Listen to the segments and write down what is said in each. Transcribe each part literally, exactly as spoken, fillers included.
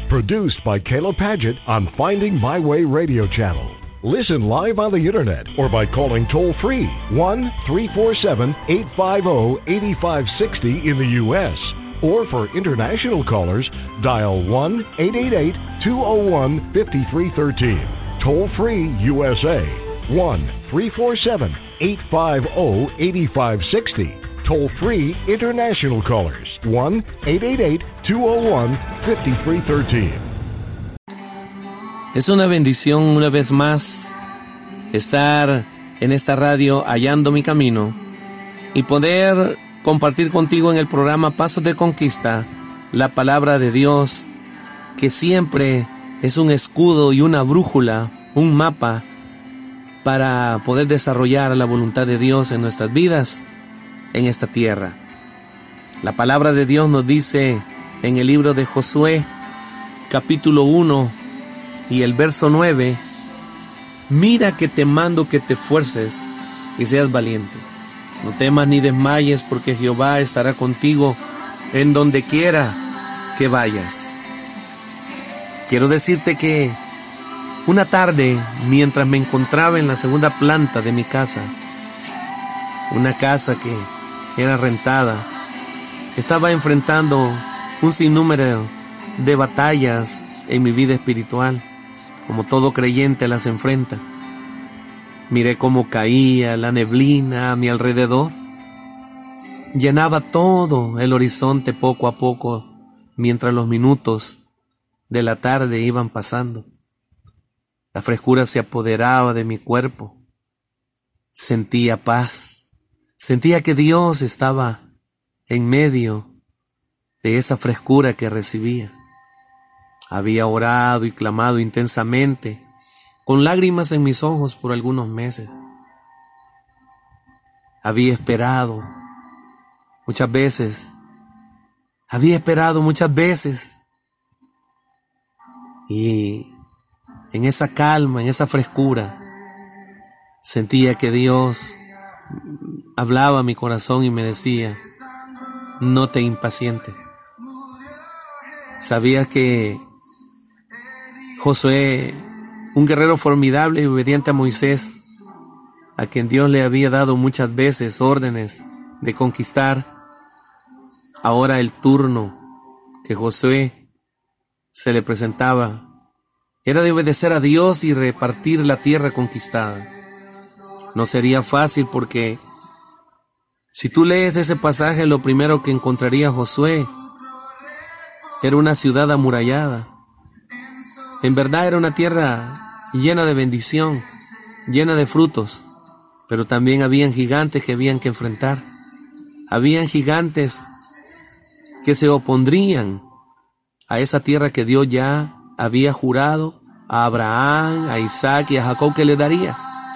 Produced by Caleb Paget on Finding My Way Radio Channel. Listen live on the internet or by calling toll-free one three four seven, eight five zero, eight five six zero in the U S Or for international callers, dial one eight eight eight, two zero one, five three one three. Toll-free U S A, one three four seven, eight five zero, eight five six zero. Toll-free international callers, one eight eight eight, two zero one, five three one three. Es una bendición una vez más estar en esta radio hallando mi camino y poder compartir contigo en el programa Pasos de Conquista la palabra de Dios, que siempre es un escudo y una brújula, un mapa para poder desarrollar la voluntad de Dios en nuestras vidas en esta tierra. La palabra de Dios nos dice en el libro de Josué, capítulo uno y el verso nueve: mira que te mando que te esfuerces y seas valiente. No temas ni desmayes, porque Jehová estará contigo en donde quiera que vayas. Quiero decirte que una tarde, mientras me encontraba en la segunda planta de mi casa, una casa que era rentada, estaba enfrentando un sinnúmero de batallas en mi vida espiritual, como todo creyente las enfrenta. Miré cómo caía la neblina a mi alrededor, llenaba todo el horizonte poco a poco, mientras los minutos de la tarde iban pasando. La frescura se apoderaba de mi cuerpo, sentía paz. Sentía que Dios estaba en medio de esa frescura que recibía. Había orado y clamado intensamente, con lágrimas en mis ojos por algunos meses. Había esperado muchas veces, había esperado muchas veces. Y en esa calma, en esa frescura, sentía que Dios hablaba a mi corazón y me decía: no te impacientes. Sabía que Josué, un guerrero formidable y obediente a Moisés, a quien Dios le había dado muchas veces órdenes de conquistar, ahora el turno que Josué se le presentaba era de obedecer a Dios y repartir la tierra conquistada. No sería fácil, porque si tú lees ese pasaje, lo primero que encontraría Josué era una ciudad amurallada. En verdad era una tierra llena de bendición, llena de frutos, pero también habían gigantes que habían que enfrentar. Habían gigantes que se opondrían a esa tierra que Dios ya había jurado a Abraham, a Isaac y a Jacob que le daría.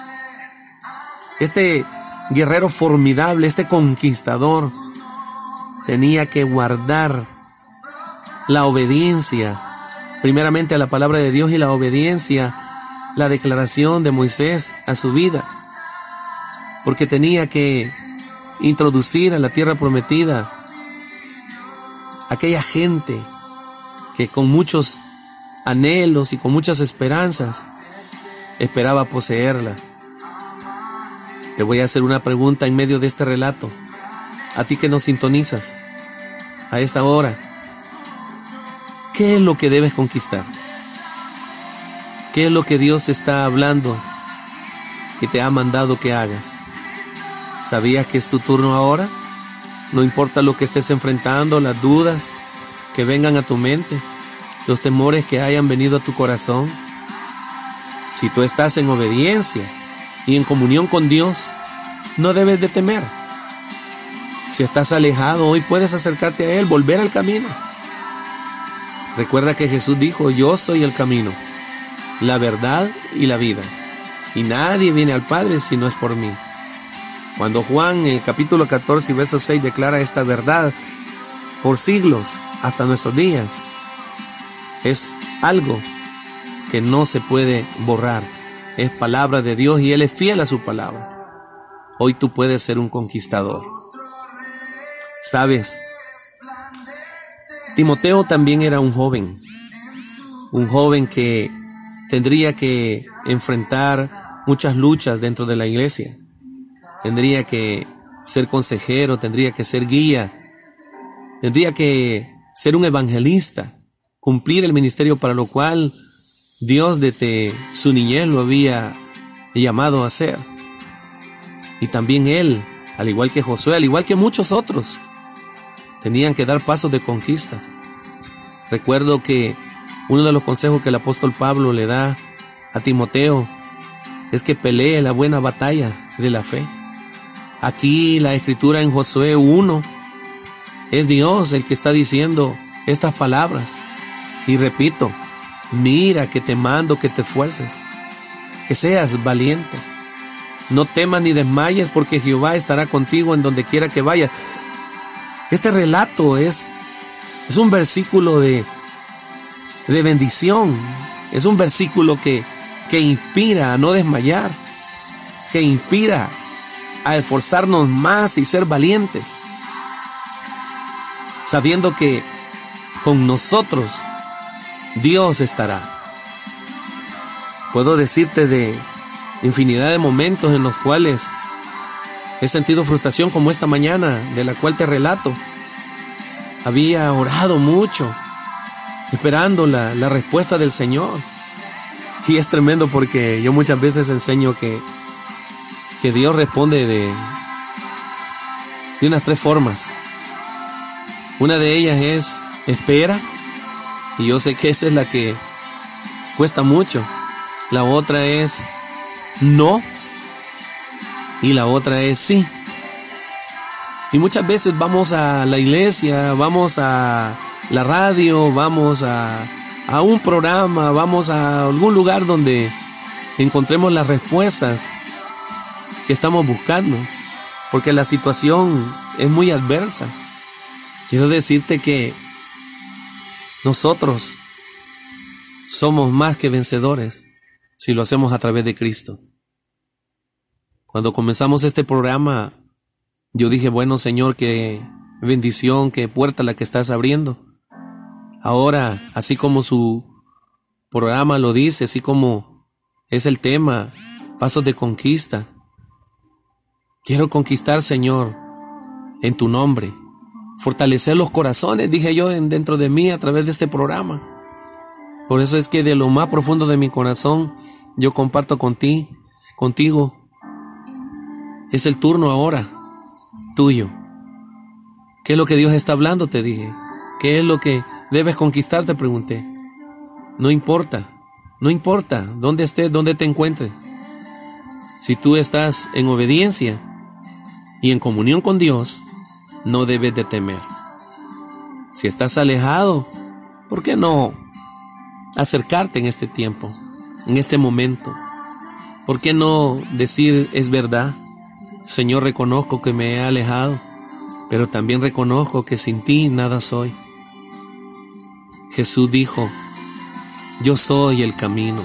Este guerrero formidable, este conquistador, tenía que guardar la obediencia, primeramente a la palabra de Dios, y la obediencia, la declaración de Moisés a su vida, porque tenía que introducir a la tierra prometida aquella gente que con muchos anhelos y con muchas esperanzas esperaba poseerla. Te voy a hacer una pregunta en medio de este relato, a ti que nos sintonizas a esta hora. ¿Qué es lo que debes conquistar? ¿Qué es lo que Dios está hablando y te ha mandado que hagas? ¿Sabías que es tu turno ahora? No importa lo que estés enfrentando, las dudas que vengan a tu mente, los temores que hayan venido a tu corazón. Si tú estás en obediencia y en comunión con Dios, no debes de temer. Si estás alejado, hoy puedes acercarte a Él, volver al camino. Recuerda que Jesús dijo: yo soy el camino, la verdad y la vida, y nadie viene al Padre si no es por mí. Cuando Juan, en el capítulo catorce y verso seis, declara esta verdad por siglos hasta nuestros días, es algo que no se puede borrar. Es palabra de Dios y Él es fiel a su palabra. Hoy tú puedes ser un conquistador. ¿Sabes? Timoteo también era un joven. un joven que tendría que enfrentar muchas luchas dentro de la iglesia. Tendría que ser consejero, tendría que ser guía, tendría que ser un evangelista, cumplir el ministerio para lo cual Dios desde su niñez lo había llamado a hacer. Y también él, al igual que Josué, al igual que muchos otros, tenían que dar pasos de conquista. Recuerdo que uno de los consejos que el apóstol Pablo le da a Timoteo es que pelee la buena batalla de la fe. Aquí la escritura en Josué uno es Dios el que está diciendo estas palabras. Y repito, mira que te mando que te esfuerces, que seas valiente. No temas ni desmayes, porque Jehová estará contigo en donde quiera que vayas. Este relato es, es un versículo de, de bendición. Es un versículo que, que inspira a no desmayar, que inspira a esforzarnos más y ser valientes, sabiendo que con nosotros Dios estará. Puedo decirte de infinidad de momentos en los cuales he sentido frustración, como esta mañana, de la cual te relato. Había orado mucho, esperando la, la respuesta del Señor. Y es tremendo porque yo muchas veces enseño que, que Dios responde de, de unas tres formas. Una de ellas es espera, y yo sé que esa es la que cuesta mucho. La otra es no, y la otra es sí. Y muchas veces vamos a la iglesia, vamos a la radio, vamos a, a un programa, vamos a algún lugar donde encontremos las respuestas que estamos buscando, porque la situación es muy adversa. Quiero decirte que nosotros somos más que vencedores si lo hacemos a través de Cristo. Cuando comenzamos este programa, yo dije, bueno, Señor, qué bendición, qué puerta la que estás abriendo. Ahora, así como su programa lo dice, así como es el tema, pasos de conquista. Quiero conquistar, Señor, en tu nombre. Fortalecer los corazones, dije yo, dentro de mí a través de este programa. Por eso es que de lo más profundo de mi corazón, yo comparto contigo, contigo. Es el turno ahora tuyo. ¿Qué es lo que Dios está hablando? Te dije. ¿Qué es lo que debes conquistar? Te pregunté. No importa, no importa dónde estés, dónde te encuentres. Si tú estás en obediencia y en comunión con Dios, no debes de temer. Si estás alejado, ¿por qué no acercarte en este tiempo, en este momento? ¿Por qué no decir es verdad? Señor, reconozco que me he alejado, pero también reconozco que sin ti nada soy. Jesús dijo, yo soy el camino.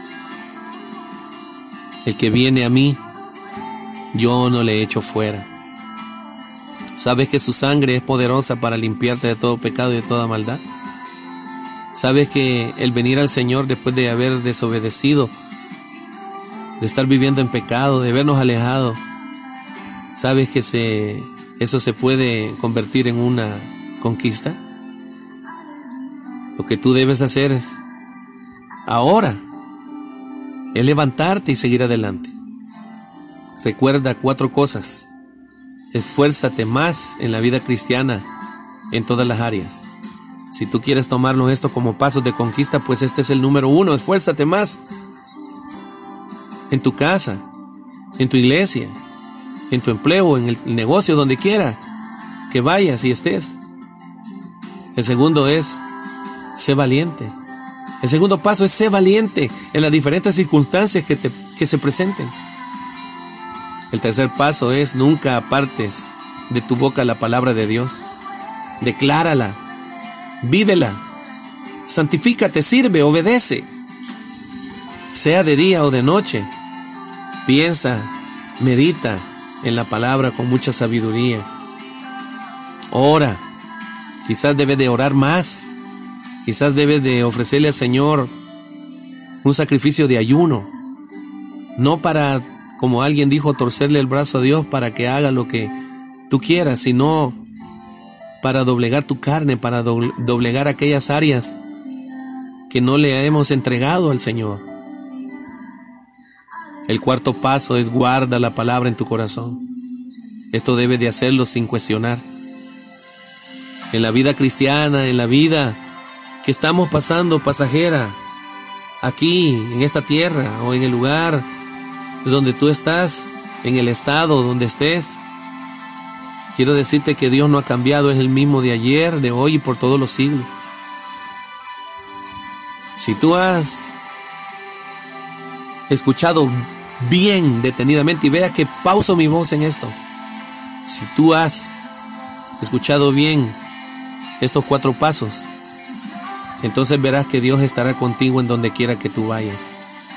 El que viene a mí, yo no le echo fuera. ¿Sabes que su sangre es poderosa para limpiarte de todo pecado y de toda maldad? ¿Sabes que el venir al Señor después de haber desobedecido, de estar viviendo en pecado, de habernos alejado, sabes que se, eso se puede convertir en una conquista? Lo que tú debes hacer es, ahora, es levantarte y seguir adelante. Recuerda cuatro cosas. Esfuérzate más en la vida cristiana en todas las áreas. Si tú quieres tomarnos esto como pasos de conquista, pues este es el número uno. Esfuérzate más en tu casa, en tu iglesia, en tu empleo, en el negocio, donde quiera que vayas y estés. El segundo es, sé valiente. El segundo paso es sé valiente en las diferentes circunstancias que, te, que se presenten. El tercer paso es nunca apartes de tu boca la palabra de Dios. Declárala, vívela, santifícate, sirve, obedece. Sea de día o de noche, piensa, medita en la palabra con mucha sabiduría. Ora, quizás debes de orar más. Quizás debes de ofrecerle al Señor un sacrificio de ayuno, no para, como alguien dijo, torcerle el brazo a Dios para que haga lo que tú quieras, sino para doblegar tu carne, para doblegar aquellas áreas que no le hemos entregado al Señor. El cuarto paso es guarda la palabra en tu corazón. Esto debes de hacerlo sin cuestionar. En la vida cristiana, en la vida que estamos pasando pasajera, aquí, en esta tierra, o en el lugar donde tú estás, en el estado donde estés, quiero decirte que Dios no ha cambiado, es el mismo de ayer, de hoy y por todos los siglos. Si tú has escuchado bien detenidamente, y vea que pauso mi voz en esto, si tú has escuchado bien estos cuatro pasos, entonces verás que Dios estará contigo en donde quiera que tú vayas.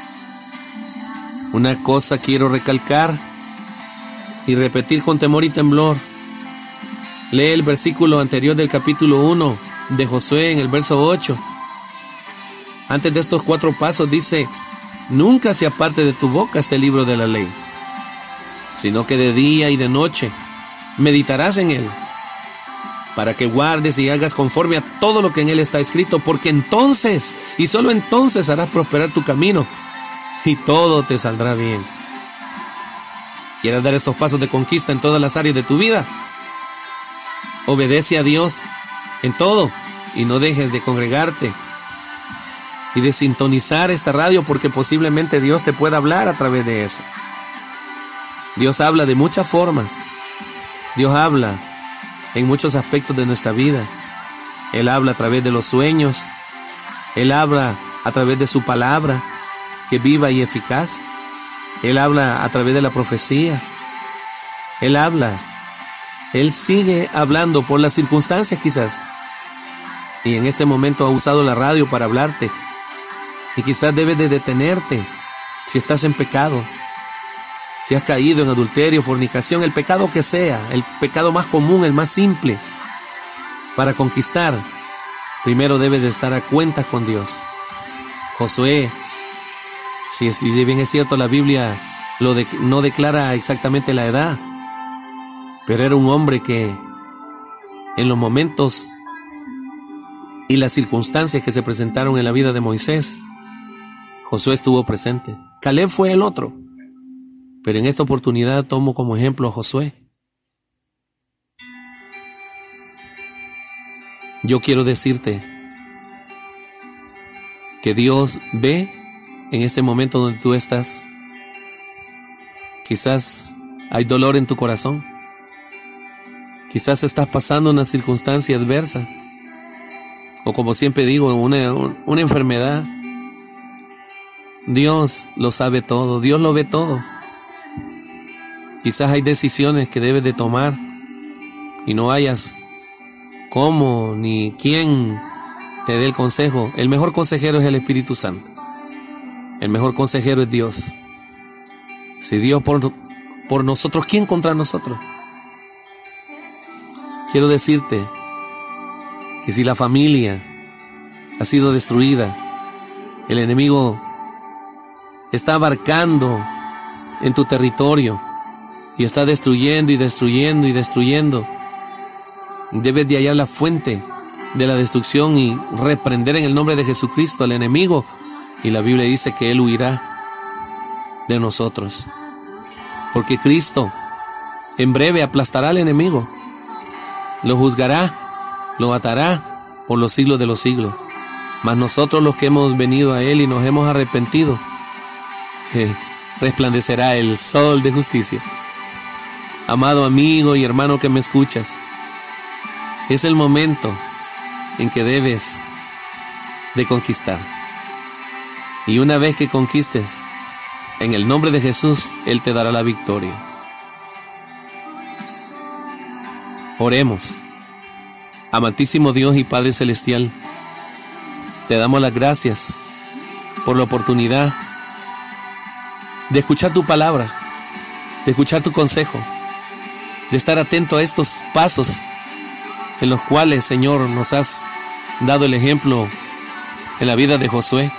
Una cosa quiero recalcar y repetir con temor y temblor. Lee el versículo anterior del capítulo uno de Josué, en el verso ocho. Antes de estos cuatro pasos dice: nunca se aparte de tu boca este libro de la ley, sino que de día y de noche meditarás en él, para que guardes y hagas conforme a todo lo que en él está escrito, porque entonces, y solo entonces, harás prosperar tu camino, y todo te saldrá bien. ¿Quieres dar estos pasos de conquista en todas las áreas de tu vida? Obedece a Dios en todo, y no dejes de congregarte y de sintonizar esta radio, porque posiblemente Dios te pueda hablar a través de eso. Dios habla de muchas formas. Dios habla en muchos aspectos de nuestra vida. Él habla a través de los sueños. Él habla a través de su palabra, que es viva y eficaz. Él habla a través de la profecía. Él habla. Él sigue hablando por las circunstancias quizás. Y en este momento ha usado la radio para hablarte. Y quizás debes de detenerte si estás en pecado. Si has caído en adulterio, fornicación, el pecado que sea, el pecado más común, el más simple. Para conquistar, primero debes de estar a cuentas con Dios. Josué, si, si bien es cierto la Biblia lo de, no declara exactamente la edad, pero era un hombre que en los momentos y las circunstancias que se presentaron en la vida de Moisés, Josué estuvo presente. Caleb fue el otro, pero en esta oportunidad tomo como ejemplo a Josué. Yo quiero decirte que Dios ve en este momento donde tú estás. Quizás hay dolor en tu corazón. Quizás estás pasando una circunstancia adversa. O como siempre digo, una, una enfermedad. Dios lo sabe todo, Dios lo ve todo. Quizás hay decisiones que debes de tomar y no hayas cómo ni quién te dé el consejo. El mejor consejero es el Espíritu Santo. El mejor consejero es Dios. Si Dios por, por nosotros, ¿quién contra nosotros? Quiero decirte que si la familia ha sido destruida, el enemigo está abarcando en tu territorio y está destruyendo y destruyendo y destruyendo, debes de hallar la fuente de la destrucción y reprender en el nombre de Jesucristo al enemigo, y la Biblia dice que él huirá de nosotros, porque Cristo en breve aplastará al enemigo, lo juzgará, lo atará por los siglos de los siglos. Mas nosotros, los que hemos venido a él y nos hemos arrepentido, eh, resplandecerá el sol de justicia. Amado amigo y hermano que me escuchas, es el momento en que debes de conquistar. Y una vez que conquistes, en el nombre de Jesús, Él te dará la victoria. Oremos. Amantísimo Dios y Padre Celestial, te damos las gracias por la oportunidad de escuchar tu palabra, de escuchar tu consejo, de estar atento a estos pasos en los cuales, Señor, nos has dado el ejemplo en la vida de Josué.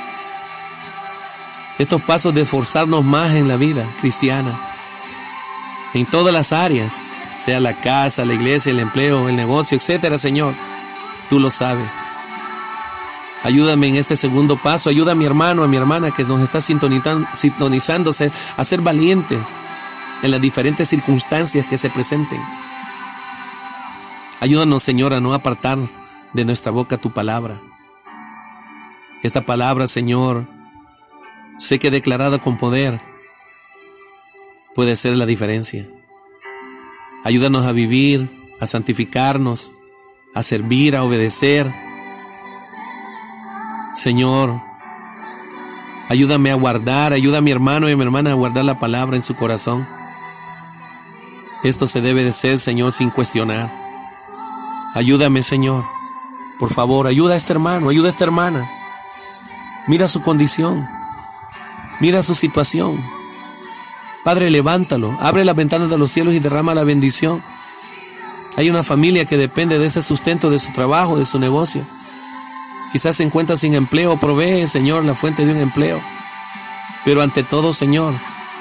Estos pasos de esforzarnos más en la vida cristiana, en todas las áreas, sea la casa, la iglesia, el empleo, el negocio, etcétera, Señor, tú lo sabes. Ayúdame en este segundo paso, ayuda a mi hermano, a mi hermana que nos está sintonizándose a ser valiente en las diferentes circunstancias que se presenten. Ayúdanos, Señor, a no apartar de nuestra boca tu palabra. Esta palabra, Señor, sé que declarada con poder puede ser la diferencia. Ayúdanos a vivir, a santificarnos, a servir, a obedecer. Señor, ayúdame a guardar, ayuda a mi hermano y a mi hermana a guardar la palabra en su corazón. Esto se debe de hacer, Señor, sin cuestionar. Ayúdame, Señor. Por favor, ayuda a este hermano, ayuda a esta hermana. Mira su condición. Mira su situación. Padre, levántalo. Abre las ventanas de los cielos y derrama la bendición. Hay una familia que depende de ese sustento, de su trabajo, de su negocio. Quizás se encuentra sin empleo. Provee, Señor, la fuente de un empleo. Pero ante todo, Señor,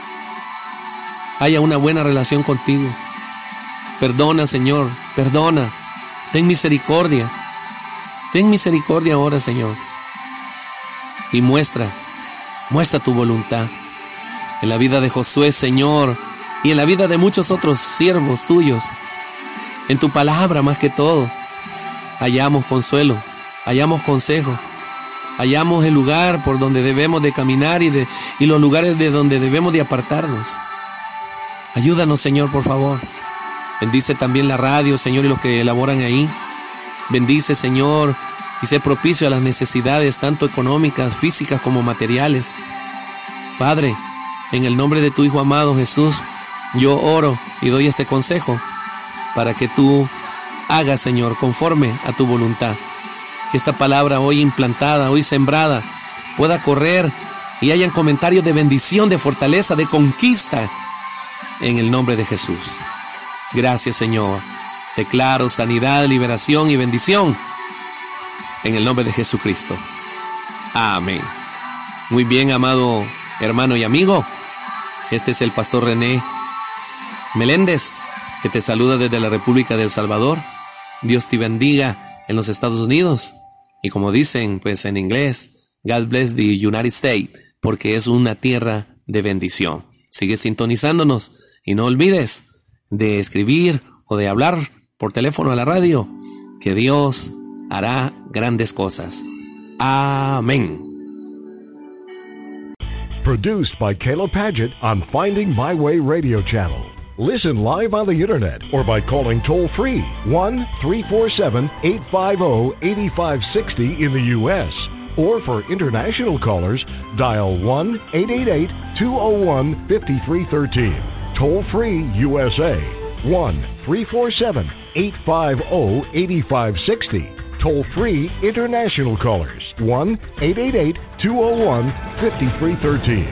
haya una buena relación contigo. Perdona, Señor, perdona. Ten misericordia. Ten misericordia ahora, Señor. Y muestra, muestra tu voluntad en la vida de Josué, Señor, y en la vida de muchos otros siervos tuyos. En tu palabra, más que todo, hallamos consuelo, hallamos consejo, hallamos el lugar por donde debemos de caminar y, de, y los lugares de donde debemos de apartarnos. Ayúdanos, Señor, por favor. Bendice también la radio, Señor, y los que elaboran ahí. Bendice, Señor, y sé propicio a las necesidades, tanto económicas, físicas como materiales. Padre, en el nombre de tu Hijo amado Jesús, yo oro y doy este consejo para que tú hagas, Señor, conforme a tu voluntad. Que esta palabra hoy implantada, hoy sembrada, pueda correr y hayan comentarios de bendición, de fortaleza, de conquista, en el nombre de Jesús. Gracias, Señor. Declaro sanidad, liberación y bendición en el nombre de Jesucristo. Amén. Muy bien, amado hermano y amigo. Este es el pastor René Meléndez, que te saluda desde la República de El Salvador. Dios te bendiga en los Estados Unidos. Y como dicen, pues en inglés, God bless the United States, porque es una tierra de bendición. Sigue sintonizándonos y no olvides de escribir o de hablar por teléfono a la radio, que Dios hará grandes cosas. Amén. Produced by Caleb Paget on Finding My Way Radio Channel. Listen live on the internet or by calling toll-free one three four seven, eight five zero, eight five six zero in the U S Or for international callers, dial one eight eight eight, two zero one, five three one three. Toll-free U S A, one three four seven, eight five zero, eight five six zero. Toll-free international callers, one eight eight eight, two zero one, five three one three.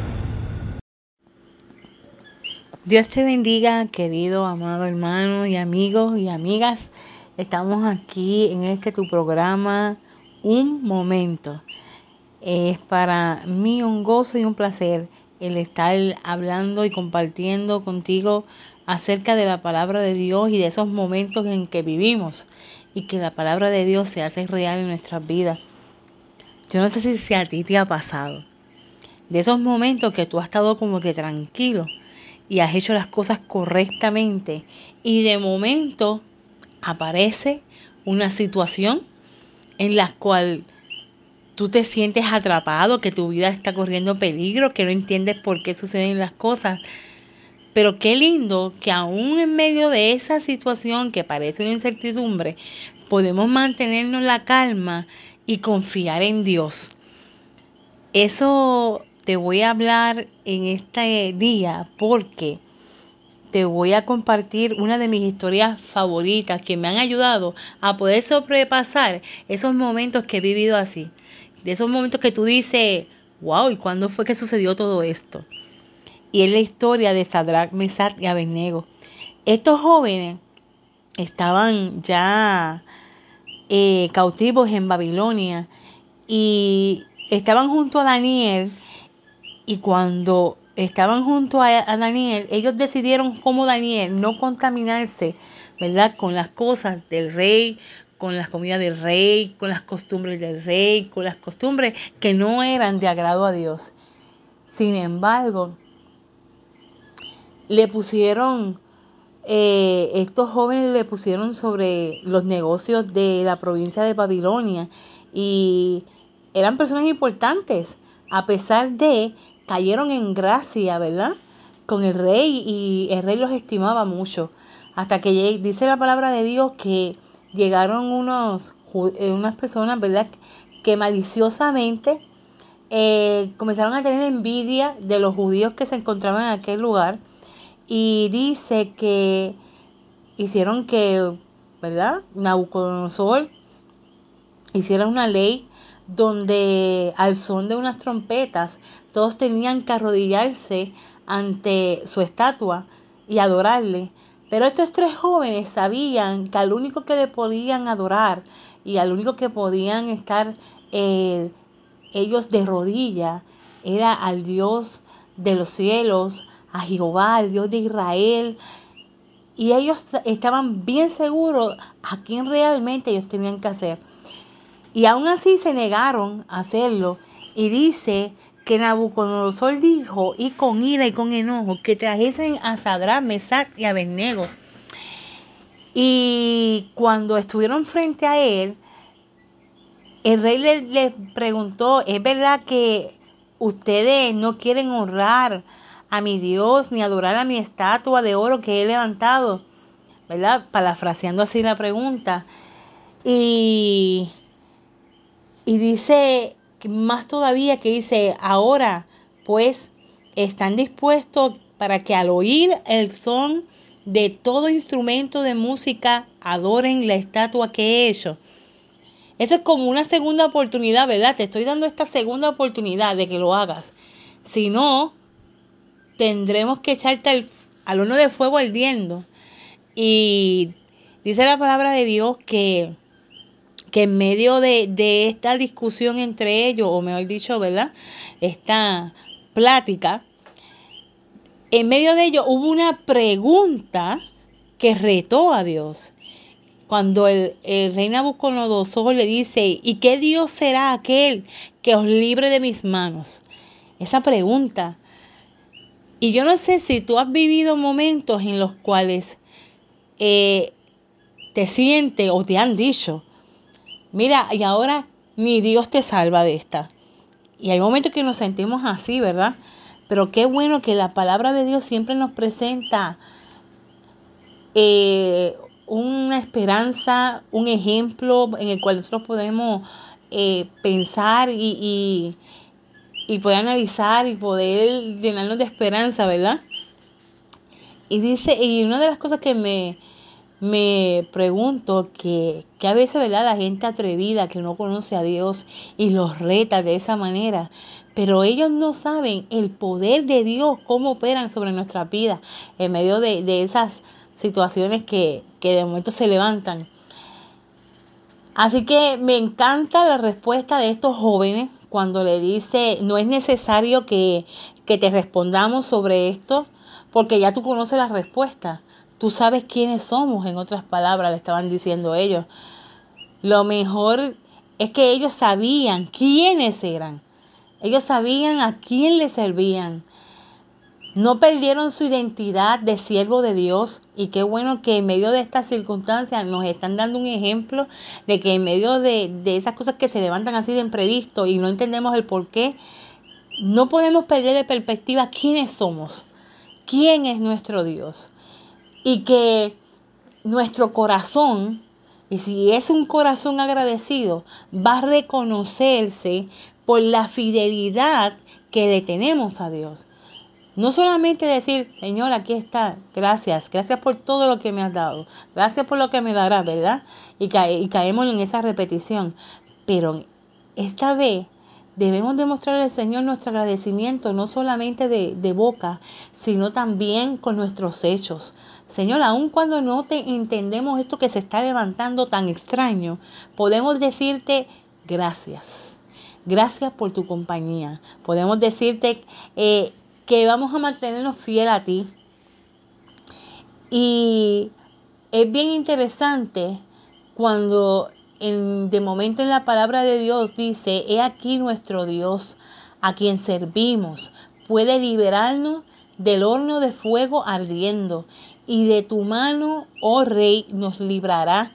Dios te bendiga, querido, amado hermano y amigos y amigas. Estamos aquí en este tu programa, Un Momento. Es para mí un gozo y un placer el estar hablando y compartiendo contigo acerca de la palabra de Dios y de esos momentos en que vivimos y que la palabra de Dios se hace real en nuestras vidas. Yo no sé si, si a ti te ha pasado, de esos momentos que tú has estado como que tranquilo y has hecho las cosas correctamente y de momento aparece una situación en la cual tú te sientes atrapado, que tu vida está corriendo peligro, que no entiendes por qué suceden las cosas. Pero qué lindo que aún en medio de esa situación que parece una incertidumbre, podemos mantenernos la calma y confiar en Dios. Eso te voy a hablar en este día porque te voy a compartir una de mis historias favoritas que me han ayudado a poder sobrepasar esos momentos que he vivido así. De esos momentos que tú dices, wow, ¿y cuándo fue que sucedió todo esto? Y es la historia de Sadrach, Mesach y Abednego. Estos jóvenes estaban ya eh, cautivos en Babilonia y estaban junto a Daniel, y cuando estaban junto a, a Daniel, ellos decidieron como Daniel no contaminarse, ¿verdad?, con las cosas del rey, con las comidas del rey, con las costumbres del rey, con las costumbres que no eran de agrado a Dios. Sin embargo, le pusieron, eh, estos jóvenes le pusieron sobre los negocios de la provincia de Babilonia, y eran personas importantes, a pesar de cayeron en gracia, ¿verdad?, con el rey, y el rey los estimaba mucho, hasta que dice la palabra de Dios que llegaron unos, unas personas, ¿verdad?, que maliciosamente eh, comenzaron a tener envidia de los judíos que se encontraban en aquel lugar, y dice que hicieron que, ¿verdad?, Nabucodonosor hiciera una ley donde al son de unas trompetas todos tenían que arrodillarse ante su estatua y adorarle. Pero estos tres jóvenes sabían que al único que le podían adorar y al único que podían estar eh, ellos de rodillas era al Dios de los cielos, a Jehová, al Dios de Israel. Y ellos estaban bien seguros a quién realmente ellos tenían que hacer. Y aún así se negaron a hacerlo. Y dice que Nabucodonosor dijo, y con ira y con enojo, que trajesen a Sadrach, Mesach y Abednego. Y cuando estuvieron frente a él, el rey les le preguntó, ¿es verdad que ustedes no quieren honrar a mi Dios ni adorar a mi estatua de oro que he levantado? ¿Verdad? Parafraseando así la pregunta. Y, y dice más todavía, que dice, ahora pues están dispuestos para que al oír el son de todo instrumento de música adoren la estatua que he hecho. Eso es como una segunda oportunidad, ¿verdad? Te estoy dando esta segunda oportunidad de que lo hagas. Si no, tendremos que echarte al, al horno de fuego ardiendo. Y dice la palabra de Dios que, que en medio de, de esta discusión entre ellos, o mejor dicho, ¿verdad?, esta plática, en medio de ello hubo una pregunta que retó a Dios. Cuando el, el rey Nabucodonosor le dice, ¿y qué Dios será aquel que os libre de mis manos? Esa pregunta. Y yo no sé si tú has vivido momentos en los cuales eh, te sientes o te han dicho, mira, y ahora ni Dios te salva de esta. Y hay momentos que nos sentimos así, ¿verdad? Pero qué bueno que la palabra de Dios siempre nos presenta eh, una esperanza, un ejemplo en el cual nosotros podemos eh, pensar y, y, y poder analizar y poder llenarnos de esperanza, ¿verdad? Y dice, y una de las cosas que me, me pregunto, que, que a veces, ¿verdad?, la gente atrevida que no conoce a Dios y los reta de esa manera, pero ellos no saben el poder de Dios, cómo operan sobre nuestra vida en medio de, de esas situaciones que, que de momento se levantan. Así que me encanta la respuesta de estos jóvenes cuando le dice, no es necesario que, que te respondamos sobre esto, porque ya tú conoces la respuesta. Tú sabes quiénes somos, en otras palabras, le estaban diciendo ellos. Lo mejor es que ellos sabían quiénes eran. Ellos sabían a quién le servían. No perdieron su identidad de siervo de Dios, y qué bueno que en medio de estas circunstancias nos están dando un ejemplo de que en medio de, de esas cosas que se levantan así de imprevisto y no entendemos el por qué, no podemos perder de perspectiva quiénes somos, quién es nuestro Dios, y que nuestro corazón, y si es un corazón agradecido, va a reconocerse por la fidelidad que le tenemos a Dios. No solamente decir, Señor, aquí está, gracias, gracias por todo lo que me has dado, gracias por lo que me darás, ¿verdad? Y, ca- y caemos en esa repetición. Pero esta vez debemos demostrar al Señor nuestro agradecimiento, no solamente de, de boca, sino también con nuestros hechos. Señor, aun cuando no te entendemos esto que se está levantando tan extraño, podemos decirte gracias. Gracias por tu compañía. Podemos decirte eh, que vamos a mantenernos fieles a ti. Y es bien interesante cuando en, de momento en la palabra de Dios dice, he aquí nuestro Dios, a quien servimos, puede liberarnos del horno de fuego ardiendo, y de tu mano, oh Rey, nos librará.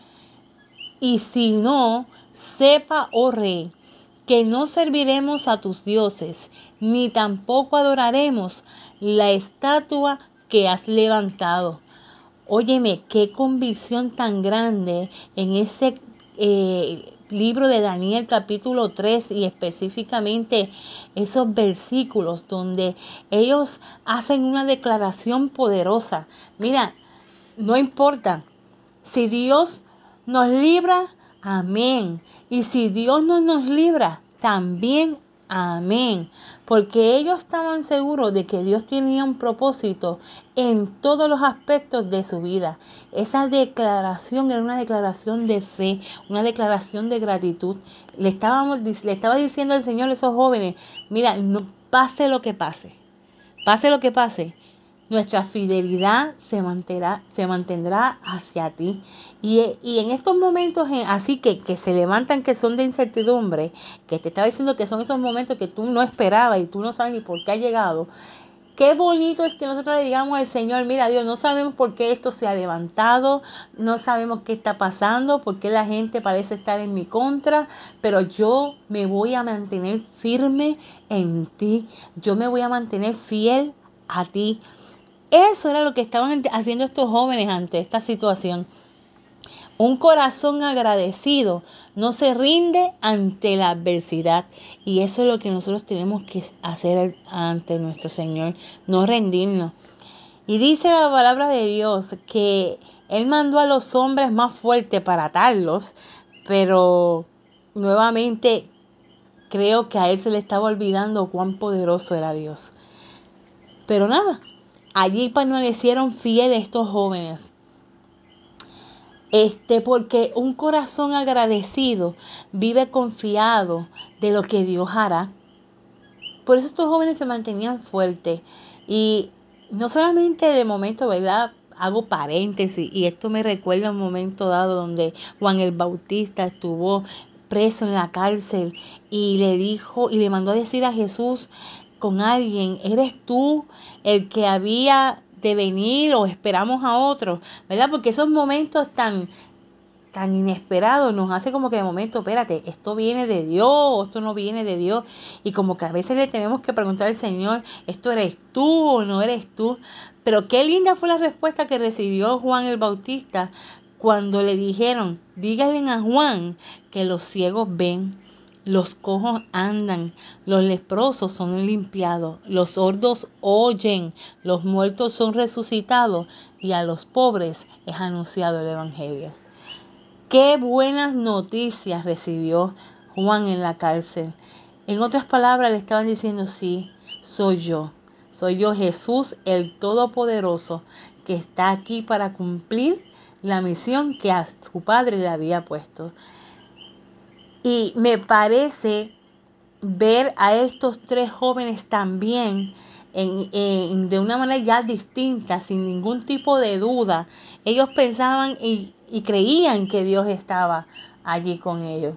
Y si no, sepa, oh Rey, que no serviremos a tus dioses, ni tampoco adoraremos la estatua que has levantado. Óyeme, qué convicción tan grande en ese eh, libro de Daniel capítulo tres, y específicamente esos versículos donde ellos hacen una declaración poderosa. Mira, no importa, si Dios nos libra, amén. Y si Dios no nos libra, también amén. Porque ellos estaban seguros de que Dios tenía un propósito en todos los aspectos de su vida. Esa declaración era una declaración de fe, una declaración de gratitud. Le, estábamos, le estaba diciendo el Señor a esos jóvenes, mira, no pase lo que pase, pase lo que pase, nuestra fidelidad se mantendrá, se mantendrá hacia ti. Y, y en estos momentos así que, que se levantan, que son de incertidumbre, que te estaba diciendo que son esos momentos que tú no esperabas y tú no sabes ni por qué ha llegado. Qué bonito es que nosotros le digamos al Señor, mira Dios, no sabemos por qué esto se ha levantado, no sabemos qué está pasando, por qué la gente parece estar en mi contra, pero yo me voy a mantener firme en ti, yo me voy a mantener fiel a ti. Eso era lo que estaban haciendo estos jóvenes ante esta situación. Un corazón agradecido no se rinde ante la adversidad. Y eso es lo que nosotros tenemos que hacer ante nuestro Señor, no rendirnos. Y dice la palabra de Dios que Él mandó a los hombres más fuertes para atarlos, pero nuevamente creo que a Él se le estaba olvidando cuán poderoso era Dios. Pero nada. Allí permanecieron fieles estos jóvenes. Este, porque un corazón agradecido vive confiado de lo que Dios hará. Por eso estos jóvenes se mantenían fuertes. Y no solamente de momento, ¿verdad? Hago paréntesis, y esto me recuerda a un momento dado donde Juan el Bautista estuvo preso en la cárcel y le dijo y le mandó a decir a Jesús con alguien, ¿eres tú el que había de venir o esperamos a otro? ¿Verdad? Porque esos momentos tan, tan inesperados nos hace como que de momento, espérate, ¿esto viene de Dios o esto no viene de Dios? Y como que a veces le tenemos que preguntar al Señor, ¿esto eres tú o no eres tú? Pero qué linda fue la respuesta que recibió Juan el Bautista cuando le dijeron, díganle a Juan que los ciegos ven, los cojos andan, los leprosos son limpiados, los sordos oyen, los muertos son resucitados y a los pobres es anunciado el evangelio. Qué buenas noticias recibió Juan en la cárcel. En otras palabras le estaban diciendo, sí, soy yo, soy yo Jesús el Todopoderoso que está aquí para cumplir la misión que a su padre le había puesto. Y me parece ver a estos tres jóvenes también en, en, de una manera ya distinta, sin ningún tipo de duda. Ellos pensaban y, y creían que Dios estaba allí con ellos.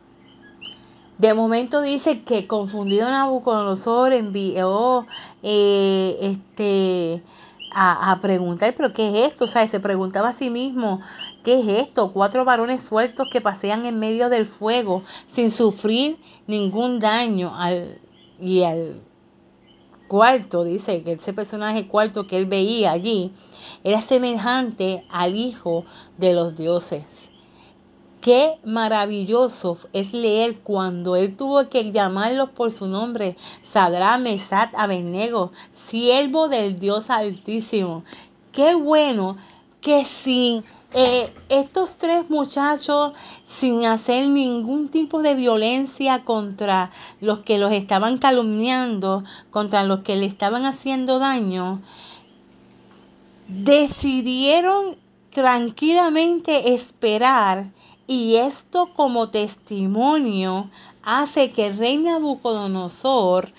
De momento dice que confundido Nabucodonosor envió eh, este, a, a preguntar, ¿pero qué es esto? O sea, se preguntaba a sí mismo, ¿qué es esto? Cuatro varones sueltos que pasean en medio del fuego sin sufrir ningún daño. Al, y al cuarto, dice que ese personaje cuarto que él veía allí era semejante al Hijo de los dioses. Qué maravilloso es leer cuando él tuvo que llamarlos por su nombre, Sadrach, Mesach, Abednego, siervo del Dios Altísimo. Qué bueno que sin eh, estos tres muchachos, sin hacer ningún tipo de violencia contra los que los estaban calumniando, contra los que le estaban haciendo daño, decidieron tranquilamente esperar, y esto como testimonio hace que el rey Nabucodonosor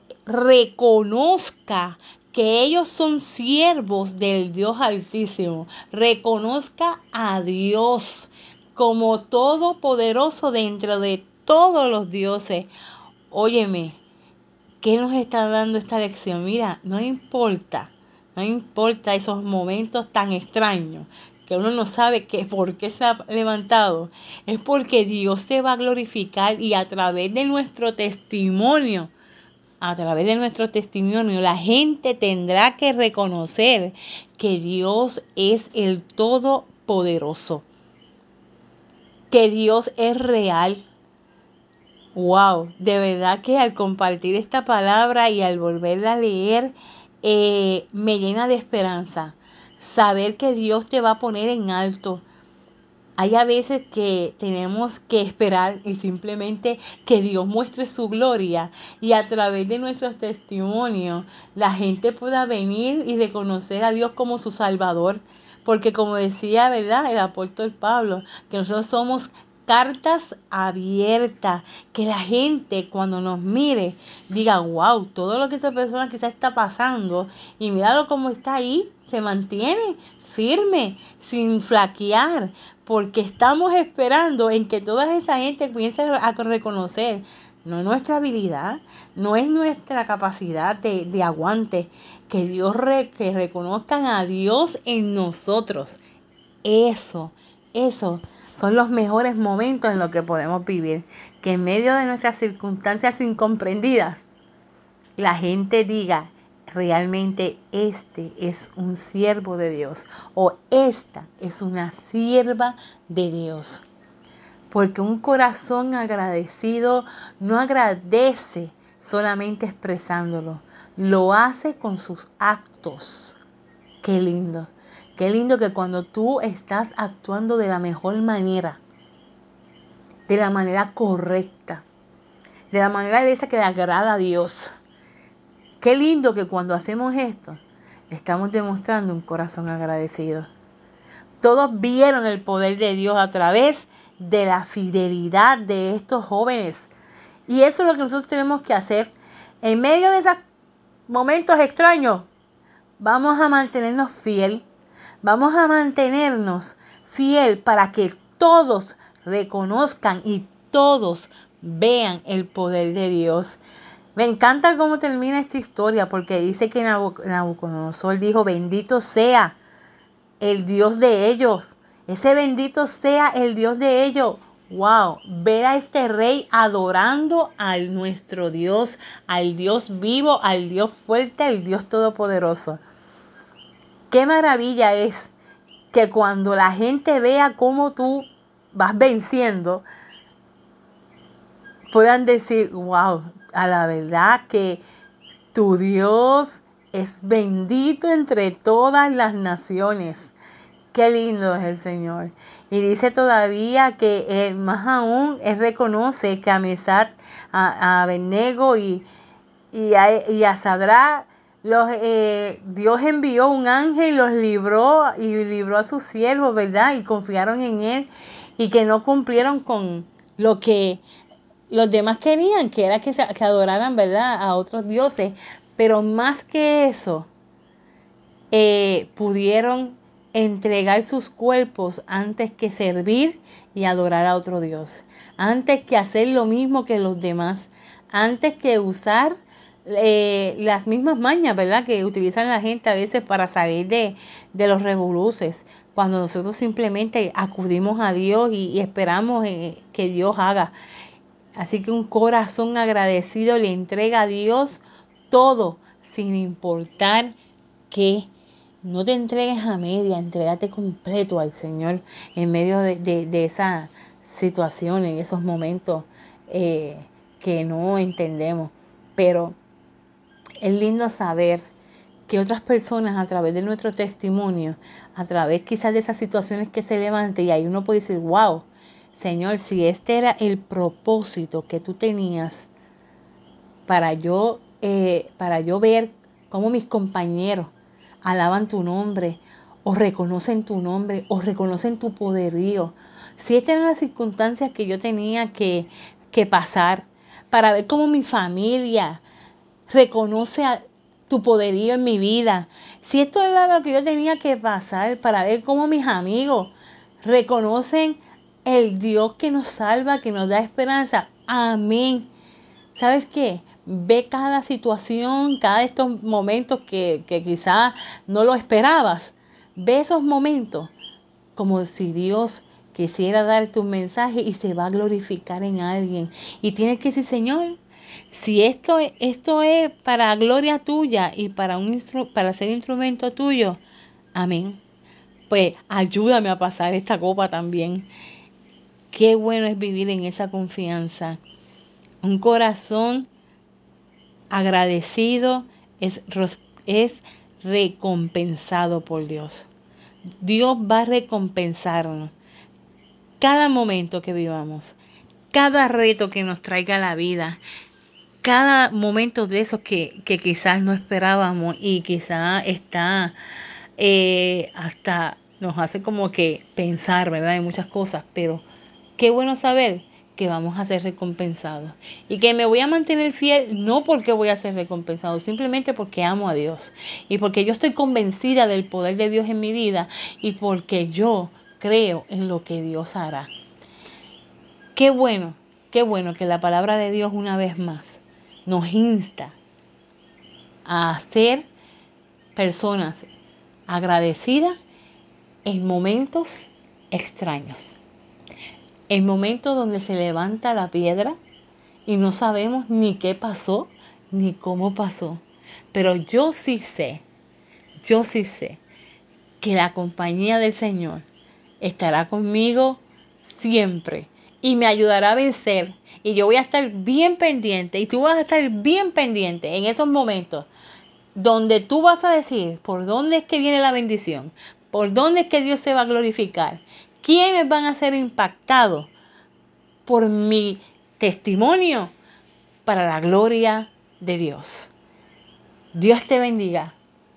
reconozca que ellos son siervos del Dios Altísimo, reconozca a Dios como todopoderoso dentro de todos los dioses. Óyeme, ¿qué nos está dando esta lección? Mira, no importa, no importa esos momentos tan extraños que uno no sabe que por qué se ha levantado, es porque Dios se va a glorificar, y a través de nuestro testimonio, a través de nuestro testimonio, la gente tendrá que reconocer que Dios es el Todopoderoso, que Dios es real. Wow, de verdad que al compartir esta palabra y al volverla a leer, eh, me llena de esperanza. Saber que Dios te va a poner en alto. Hay a veces que tenemos que esperar y simplemente que Dios muestre su gloria, y a través de nuestros testimonios la gente pueda venir y reconocer a Dios como su Salvador. Porque como decía, ¿verdad?, el apóstol Pablo, que nosotros somos cartas abiertas, que la gente cuando nos mire diga, wow, todo lo que esa persona quizás está pasando, y míralo cómo está ahí, se mantiene firme, sin flaquear, porque estamos esperando en que toda esa gente comience a reconocer, no es nuestra habilidad, no es nuestra capacidad de, de aguante, que Dios re, que reconozcan a Dios en nosotros. Eso, eso son los mejores momentos en los que podemos vivir, que en medio de nuestras circunstancias incomprendidas, la gente diga, realmente este es un siervo de Dios, o esta es una sierva de Dios. Porque un corazón agradecido no agradece solamente expresándolo, lo hace con sus actos. Qué lindo, qué lindo que cuando tú estás actuando de la mejor manera, de la manera correcta, de la manera de esa que le agrada a Dios. Qué lindo que cuando hacemos esto, estamos demostrando un corazón agradecido. Todos vieron el poder de Dios a través de la fidelidad de estos jóvenes. Y eso es lo que nosotros tenemos que hacer. En medio de esos momentos extraños, vamos a mantenernos fiel. Vamos a mantenernos fiel para que todos reconozcan y todos vean el poder de Dios. Me encanta cómo termina esta historia, porque dice que Nabucodonosor dijo, bendito sea el Dios de ellos. Ese bendito sea el Dios de ellos. Wow, ver a este rey adorando a nuestro Dios, al Dios vivo, al Dios fuerte, al Dios todopoderoso. Qué maravilla es que cuando la gente vea cómo tú vas venciendo, puedan decir, wow, a la verdad que tu Dios es bendito entre todas las naciones. Qué lindo es el Señor. Y dice todavía que eh, más aún Él reconoce que a Mesach, a, a Abednego y, y, a, y a Sadrach, los, eh, Dios envió un ángel y los libró y libró a sus siervos, ¿verdad? Y confiaron en Él, y que no cumplieron con lo que los demás querían, que era que, se, que adoraran, ¿verdad?, a otros dioses. Pero más que eso, eh, pudieron entregar sus cuerpos antes que servir y adorar a otro Dios, antes que hacer lo mismo que los demás, antes que usar eh, las mismas mañas, ¿verdad?, que utilizan la gente a veces para salir de, de los revoluces, cuando nosotros simplemente acudimos a Dios y, y esperamos eh, que Dios haga. Así que un corazón agradecido le entrega a Dios todo, sin importar qué. No te entregues a media, entrégate completo al Señor en medio de, de, de esas situaciones, en esos momentos eh, que no entendemos. Pero es lindo saber que otras personas, a través de nuestro testimonio, a través quizás de esas situaciones que se levanten, y ahí uno puede decir, wow, Señor, si este era el propósito que tú tenías para yo, eh, para yo ver cómo mis compañeros alaban tu nombre, o reconocen tu nombre, o reconocen tu poderío. Si estas eran las circunstancias que yo tenía que, que pasar para ver cómo mi familia reconoce a tu poderío en mi vida, si esto era lo que yo tenía que pasar para ver cómo mis amigos reconocen el Dios que nos salva, que nos da esperanza. Amén. ¿Sabes qué? Ve cada situación, cada de estos momentos que, que quizás no lo esperabas. Ve esos momentos como si Dios quisiera darte un mensaje y se va a glorificar en alguien. Y tienes que decir, Señor, si esto, esto es para gloria tuya y para, un instru- para ser instrumento tuyo, amén. Pues ayúdame a pasar esta copa también. Qué bueno es vivir en esa confianza. Un corazón agradecido es, es recompensado por Dios. Dios va a recompensarnos cada momento que vivamos, cada reto que nos traiga la vida, cada momento de esos que, que quizás no esperábamos y quizás está eh, hasta nos hace como que pensar, ¿verdad? En muchas cosas, pero qué bueno saber que vamos a ser recompensados y que me voy a mantener fiel, no porque voy a ser recompensado, simplemente porque amo a Dios y porque yo estoy convencida del poder de Dios en mi vida y porque yo creo en lo que Dios hará. Qué bueno, qué bueno que la palabra de Dios una vez más nos insta a ser personas agradecidas en momentos extraños. En momentos donde se levanta la piedra y no sabemos ni qué pasó, ni cómo pasó. Pero yo sí sé, yo sí sé que la compañía del Señor estará conmigo siempre y me ayudará a vencer. Y yo voy a estar bien pendiente y tú vas a estar bien pendiente en esos momentos donde tú vas a decir por dónde es que viene la bendición, por dónde es que Dios se va a glorificar. ¿Quiénes van a ser impactados por mi testimonio para la gloria de Dios? Dios te bendiga,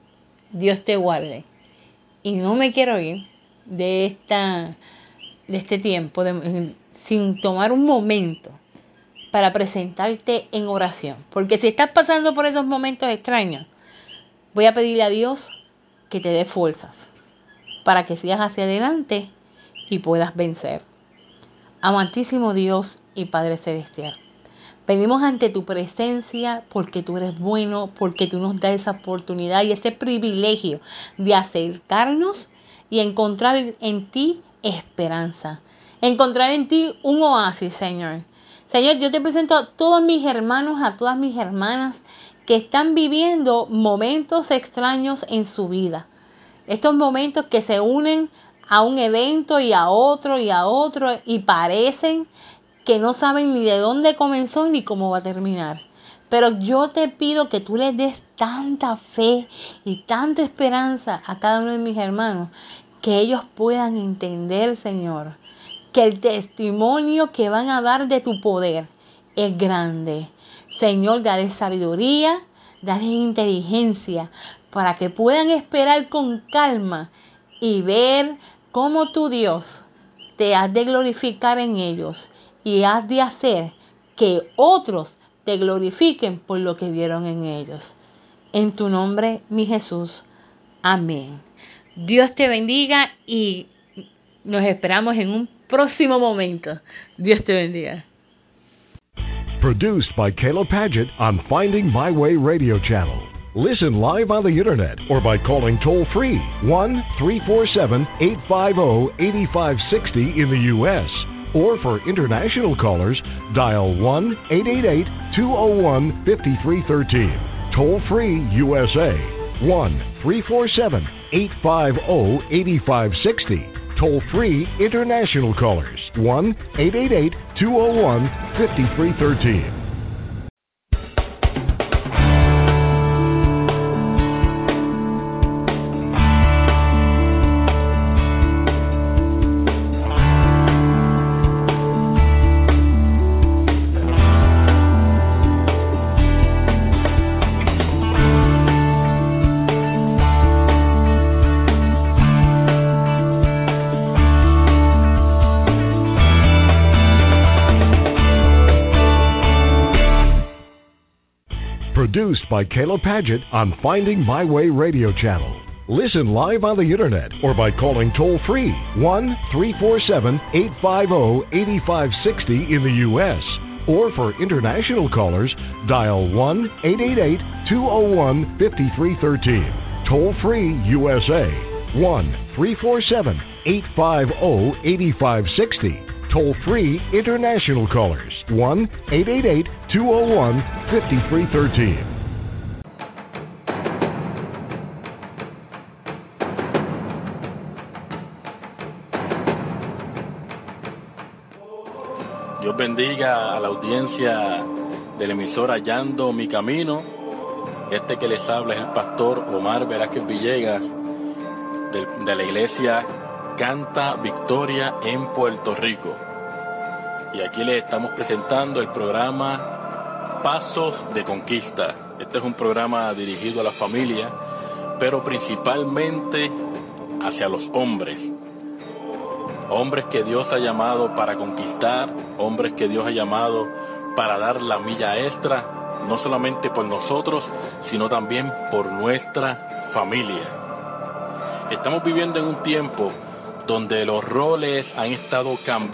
Dios te guarde. Y no me quiero ir de, esta, de este tiempo de, sin tomar un momento para presentarte en oración. Porque si estás pasando por esos momentos extraños, voy a pedirle a Dios que te dé fuerzas para que sigas hacia adelante y puedas vencer. Amantísimo Dios y Padre Celestial, venimos ante tu presencia porque tú eres bueno, porque tú nos das esa oportunidad y ese privilegio de acercarnos y encontrar en ti esperanza, encontrar en ti un oasis, Señor. Señor, yo te presento a todos mis hermanos, a todas mis hermanas que están viviendo momentos extraños en su vida. Estos momentos que se unen a un evento y a otro y a otro y parecen que no saben ni de dónde comenzó ni cómo va a terminar. Pero yo te pido que tú les des tanta fe y tanta esperanza a cada uno de mis hermanos que ellos puedan entender, Señor, que el testimonio que van a dar de tu poder es grande. Señor, dale sabiduría, dale inteligencia para que puedan esperar con calma y ver cómo tu Dios te has de glorificar en ellos y has de hacer que otros te glorifiquen por lo que vieron en ellos. En tu nombre, mi Jesús. Amén. Dios te bendiga y nos esperamos en un próximo momento. Dios te bendiga. Produced by Caleb Paget on Finding My Way Radio Channel. Listen live on the internet or by calling toll-free one three four seven, eight five zero, eight five six zero in the U S Or for international callers, dial one eight eight eight, two zero one, five three one three. Toll-free U S A, one three four seven, eight five zero, eight five six zero. Toll-free international callers, one eight eight eight, two zero one, five three one three. produced by Caleb Paget on Finding My Way Radio Channel. Listen live on the internet or by calling toll-free one three four seven, eight five zero, eight five six zero in the U S Or for international callers, dial one eight eight eight, two zero one, five three one three. Toll-free U S A, one three four seven, eight five zero, eight five six zero. Toll-free international callers, one eight eight eight, two zero one, five three one three. Dios bendiga a la audiencia de la emisora Hallando Mi Camino. Este que les habla es el pastor Omar Velázquez Villegas de, de la iglesia Canta Victoria en Puerto Rico. Y aquí les estamos presentando el programa Pasos de Conquista. Este es un programa dirigido a la familia, pero principalmente hacia los hombres. Hombres que Dios ha llamado para conquistar, hombres que Dios ha llamado para dar la milla extra, no solamente por nosotros, sino también por nuestra familia. Estamos viviendo en un tiempo donde los roles han estado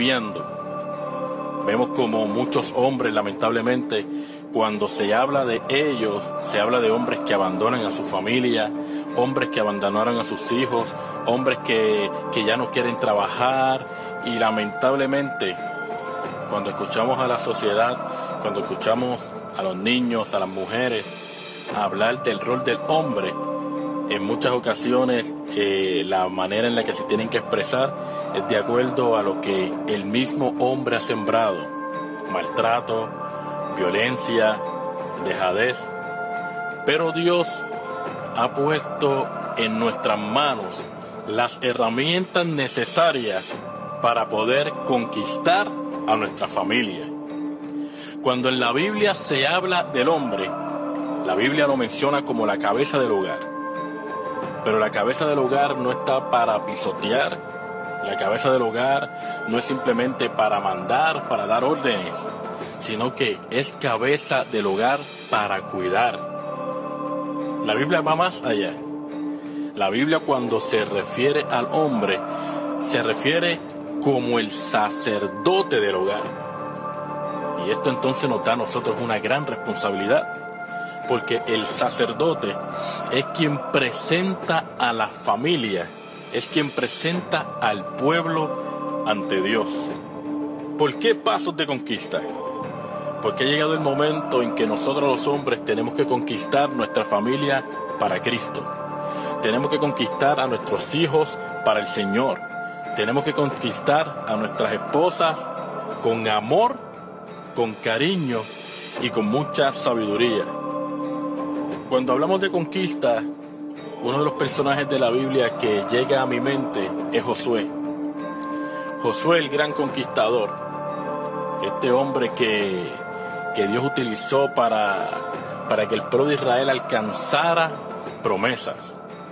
cambiando. Vemos como muchos hombres, lamentablemente, cuando se habla de ellos, se habla de hombres que abandonan a su familia, hombres que abandonaron a sus hijos, hombres que, que ya no quieren trabajar. Y lamentablemente, cuando escuchamos a la sociedad, cuando escuchamos a los niños, a las mujeres, hablar del rol del hombre, en muchas ocasiones eh, la manera en la que se tienen que expresar es de acuerdo a lo que el mismo hombre ha sembrado: maltrato, violencia, dejadez. Pero Dios ha puesto en nuestras manos las herramientas necesarias para poder conquistar a nuestra familia. Cuando en la Biblia se habla del hombre, la Biblia lo menciona como la cabeza del hogar. Pero la cabeza del hogar no está para pisotear. La cabeza del hogar no es simplemente para mandar, para dar órdenes, sino que es cabeza del hogar para cuidar. La Biblia va más allá. La Biblia, cuando se refiere al hombre, se refiere como el sacerdote del hogar. Y esto entonces nos da a nosotros una gran responsabilidad, porque el sacerdote es quien presenta a la familia, es quien presenta al pueblo ante Dios. ¿Por qué pasos de conquista? Porque ha llegado el momento en que nosotros los hombres tenemos que conquistar nuestra familia para Cristo. Tenemos que conquistar a nuestros hijos para el Señor. Tenemos que conquistar a nuestras esposas con amor, con cariño y con mucha sabiduría. Cuando hablamos de conquista, uno de los personajes de la Biblia que llega a mi mente es Josué. Josué, el gran conquistador. Este hombre que, que Dios utilizó para, para que el pueblo de Israel alcanzara promesas.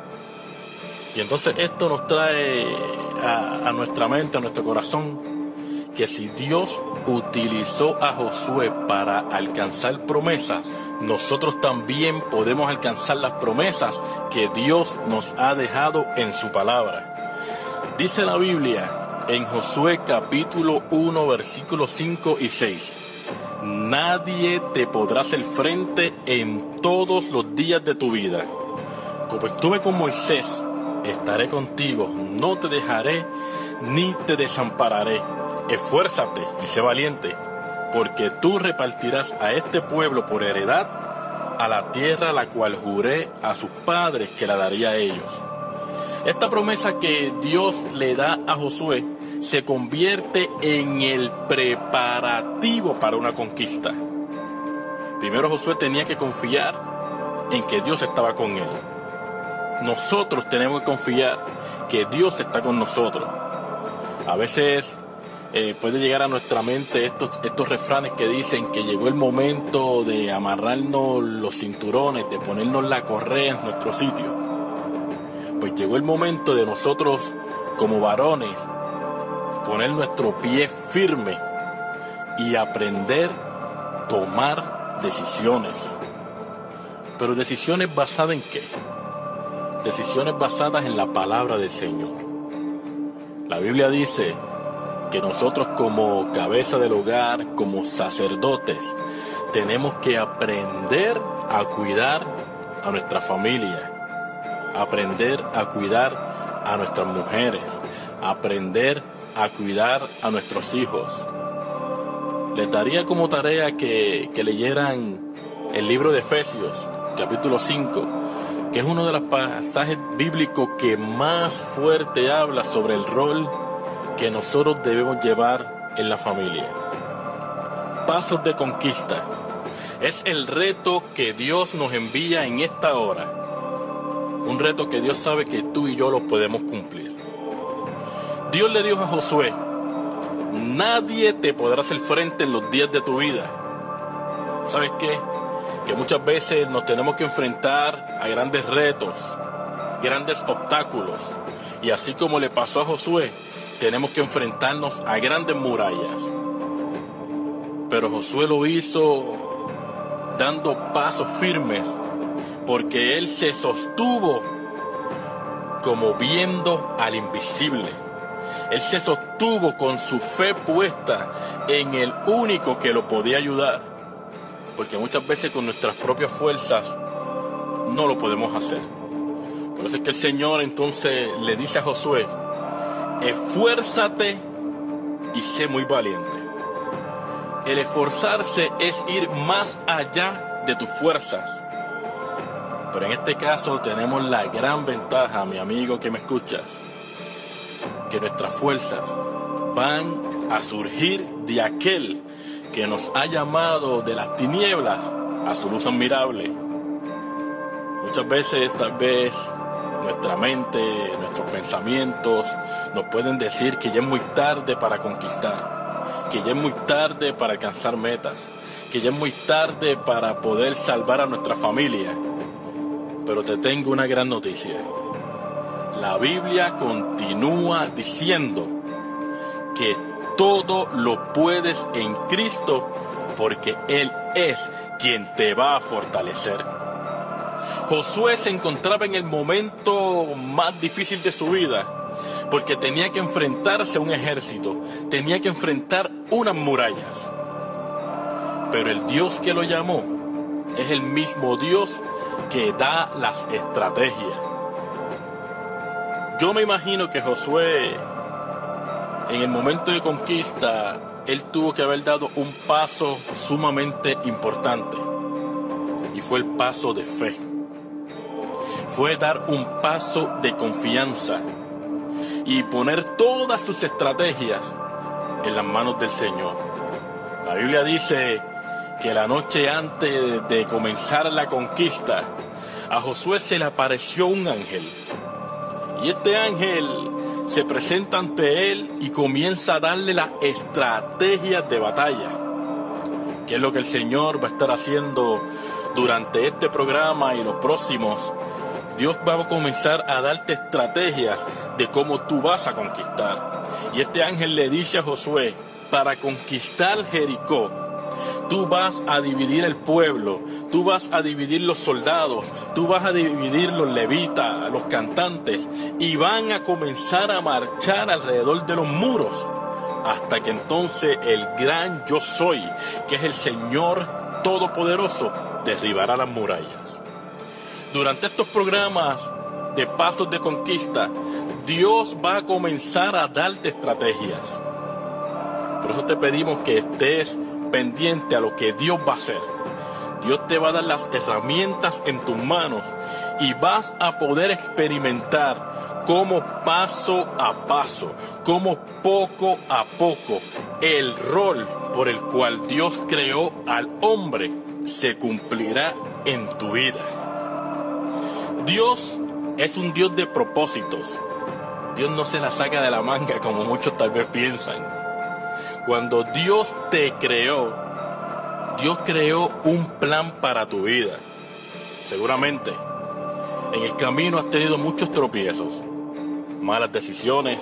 Y entonces esto nos trae a, a nuestra mente, a nuestro corazón, que si Dios utilizó a Josué para alcanzar promesas, nosotros también podemos alcanzar las promesas que Dios nos ha dejado en su palabra. Dice la Biblia en Josué capítulo uno, versículos cinco y seis: nadie te podrá hacer frente en todos los días de tu vida. Como estuve con Moisés, estaré contigo, no te dejaré ni te desampararé. Esfuérzate y sé valiente, porque tú repartirás a este pueblo por heredad a la tierra la cual juré a sus padres que la daría a ellos. Esta promesa que Dios le da a Josué se convierte en el preparativo para una conquista. Primero Josué tenía que confiar en que Dios estaba con él. Nosotros tenemos que confiar que Dios está con nosotros. A veces Eh, puede llegar a nuestra mente estos, estos refranes que dicen que llegó el momento de amarrarnos los cinturones, de ponernos la correa en nuestro sitio. Pues llegó el momento de nosotros, como varones, poner nuestro pie firme y aprender a tomar decisiones. Pero decisiones basadas en qué? Decisiones basadas en la palabra del Señor. La Biblia dice que nosotros como cabeza del hogar, como sacerdotes, tenemos que aprender a cuidar a nuestra familia, aprender a cuidar a nuestras mujeres, aprender a cuidar a nuestros hijos. Les daría como tarea que, que leyeran el libro de Efesios, capítulo cinco, que es uno de los pasajes bíblicos que más fuerte habla sobre el rol que nosotros debemos llevar en la familia. Pasos de conquista. Es el reto que Dios nos envía en esta hora. Un reto que Dios sabe que tú y yo lo podemos cumplir. Dios le dijo a Josué: nadie te podrá hacer frente en los días de tu vida. ¿Sabes qué? Que muchas veces nos tenemos que enfrentar a grandes retos, grandes obstáculos. Y así como le pasó a Josué, tenemos que enfrentarnos a grandes murallas. Pero Josué lo hizo dando pasos firmes, porque él se sostuvo como viendo al invisible. Él se sostuvo con su fe puesta en el único que lo podía ayudar, porque muchas veces con nuestras propias fuerzas no lo podemos hacer. Por eso es que el Señor entonces le dice a Josué: esfuérzate y sé muy valiente. El esforzarse es ir más allá de tus fuerzas. Pero en este caso tenemos la gran ventaja, mi amigo que me escuchas, que nuestras fuerzas van a surgir de aquel que nos ha llamado de las tinieblas a su luz admirable. Muchas veces, tal vez, nuestra mente, nuestros pensamientos nos pueden decir que ya es muy tarde para conquistar, que ya es muy tarde para alcanzar metas, que ya es muy tarde para poder salvar a nuestra familia. Pero te tengo una gran noticia. La Biblia continúa diciendo que todo lo puedes en Cristo, porque Él es quien te va a fortalecer. Josué se encontraba en el momento más difícil de su vida, porque tenía que enfrentarse a un ejército, tenía que enfrentar unas murallas. Pero el Dios que lo llamó es el mismo Dios que da las estrategias. Yo me imagino que Josué, en el momento de conquista, él tuvo que haber dado un paso sumamente importante, y fue el paso de fe. Fue dar un paso de confianza y poner todas sus estrategias en las manos del Señor. La Biblia dice que la noche antes de comenzar la conquista, a Josué se le apareció un ángel. Y este ángel se presenta ante él y comienza a darle las estrategias de batalla, que es lo que el Señor va a estar haciendo durante este programa y los próximos. Dios va a comenzar a darte estrategias de cómo tú vas a conquistar. Y este ángel le dice a Josué: para conquistar Jericó, tú vas a dividir el pueblo, tú vas a dividir los soldados, tú vas a dividir los levitas, los cantantes, y van a comenzar a marchar alrededor de los muros, hasta que entonces el gran yo soy, que es el Señor Todopoderoso, derribará las murallas. Durante estos programas de pasos de conquista, Dios va a comenzar a darte estrategias. Por eso te pedimos que estés pendiente a lo que Dios va a hacer. Dios te va a dar las herramientas en tus manos y vas a poder experimentar cómo paso a paso, cómo poco a poco el rol por el cual Dios creó al hombre se cumplirá en tu vida. Dios es un Dios de propósitos. Dios no se la saca de la manga como muchos tal vez piensan. Cuando Dios te creó, Dios creó un plan para tu vida. Seguramente en el camino has tenido muchos tropiezos, malas decisiones,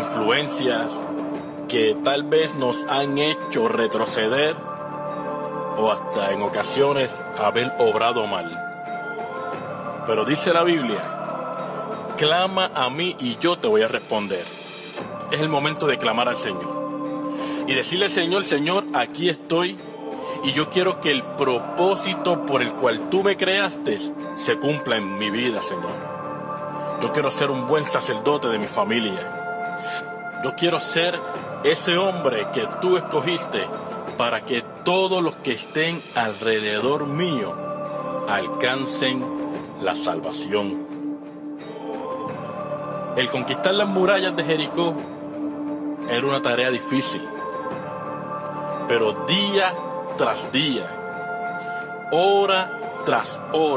influencias que tal vez nos han hecho retroceder, o hasta en ocasiones haber obrado mal. Pero dice la Biblia, clama a mí y yo te voy a responder. Es el momento de clamar al Señor y decirle al Señor, Señor, aquí estoy y yo quiero que el propósito por el cual tú me creaste se cumpla en mi vida, Señor. Yo quiero ser un buen sacerdote de mi familia. Yo quiero ser ese hombre que tú escogiste para que todos los que estén alrededor mío alcancen la salvación. El conquistar las murallas de Jericó era una tarea difícil, pero día tras día, hora tras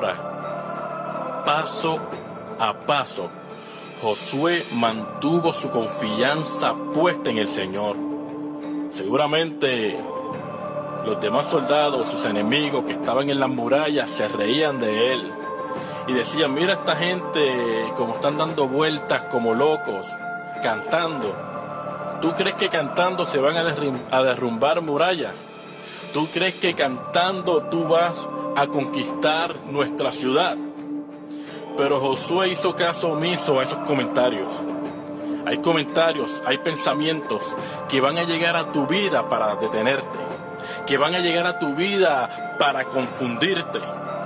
hora, paso a paso, Josué mantuvo su confianza puesta en el Señor. Seguramente los demás soldados, sus enemigos que estaban en las murallas, se reían de él y decían, mira a esta gente como están dando vueltas como locos, cantando. ¿Tú crees que cantando se van a, derrim- a derrumbar murallas? ¿Tú crees que cantando tú vas a conquistar nuestra ciudad? Pero Josué hizo caso omiso a esos comentarios. Hay comentarios, hay pensamientos que van a llegar a tu vida para detenerte, que van a llegar a tu vida para confundirte.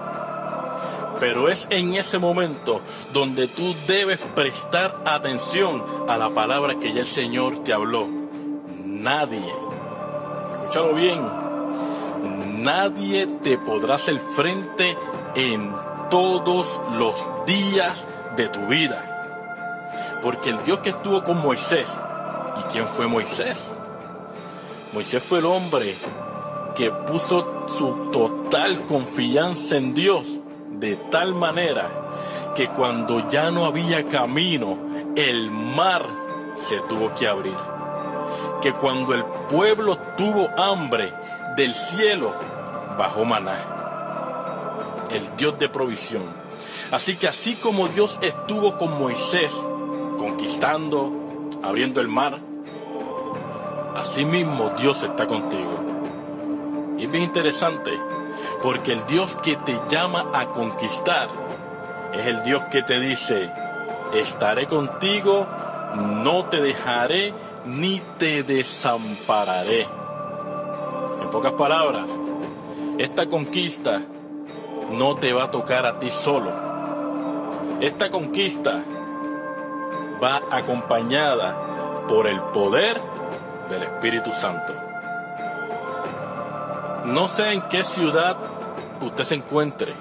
Pero es en ese momento donde tú debes prestar atención a la palabra que ya el Señor te habló. Nadie, escúchalo bien, nadie te podrá hacer frente en todos los días de tu vida. Porque el Dios que estuvo con Moisés, ¿y quién fue Moisés? Moisés fue el hombre que puso su total confianza en Dios, de tal manera que cuando ya no había camino, el mar se tuvo que abrir. Que cuando el pueblo tuvo hambre, del cielo bajó maná. El Dios de provisión. Así que así como Dios estuvo con Moisés, conquistando, abriendo el mar, así mismo Dios está contigo. Y es bien interesante, porque el Dios que te llama a conquistar es el Dios que te dice, estaré contigo, no te dejaré ni te desampararé. En pocas palabras, esta conquista no te va a tocar a ti solo. Esta conquista va acompañada por el poder del Espíritu Santo. No sé en qué ciudad usted se encuentre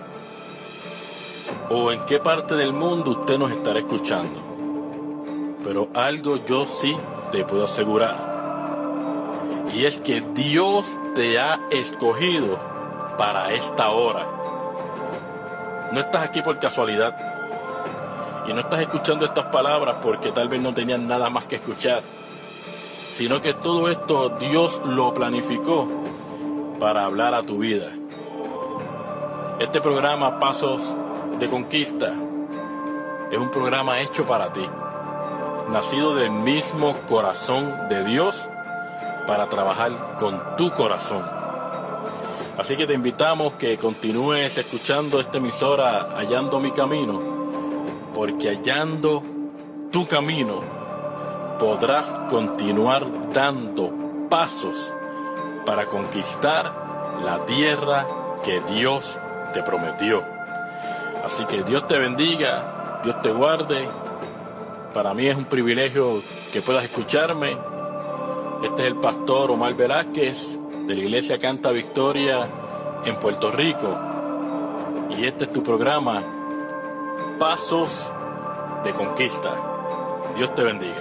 o en qué parte del mundo usted nos estará escuchando, pero algo yo sí te puedo asegurar, y es que Dios te ha escogido para esta hora. No estás aquí por casualidad y no estás escuchando estas palabras porque tal vez no tenías nada más que escuchar, sino que todo esto Dios lo planificó para hablar a tu vida. Este programa Pasos de Conquista es un programa hecho para ti, nacido del mismo corazón de Dios para trabajar con tu corazón. Así que te invitamos que continúes escuchando esta emisora Hallando Mi Camino, porque hallando tu camino podrás continuar dando pasos para conquistar la tierra que Dios te prometió. Así que Dios te bendiga, Dios te guarde. Para mí es un privilegio que puedas escucharme. Este es el pastor Omar Velázquez de la Iglesia Canta Victoria en Puerto Rico. Y este es tu programa, Pasos de Conquista. Dios te bendiga.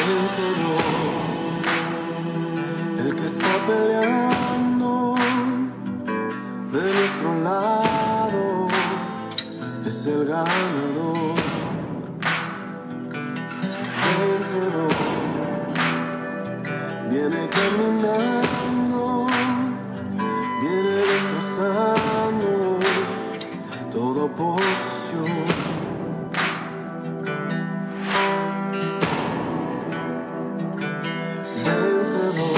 vencedor, el que está peleando de nuestro lado es el ganador. Vencedor, viene caminando, viene destrozando toda oposición. Vencedor,